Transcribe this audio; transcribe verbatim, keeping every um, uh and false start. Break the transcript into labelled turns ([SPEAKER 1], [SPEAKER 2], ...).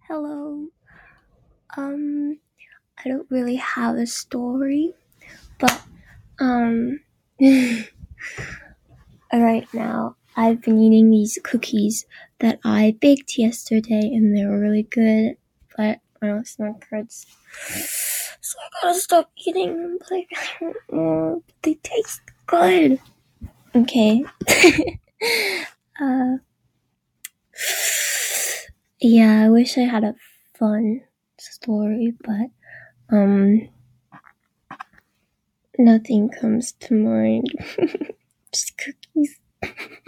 [SPEAKER 1] Hello. Um, I don't really have a story, but um, right now I've been eating these cookies that I baked yesterday, and they were really good. But I don't smoke cards, so I gotta stop eating them. But I really want more. But they taste good. Okay. uh, yeah, I wish I had a fun story, but um. Nothing comes to mind. Just cookies.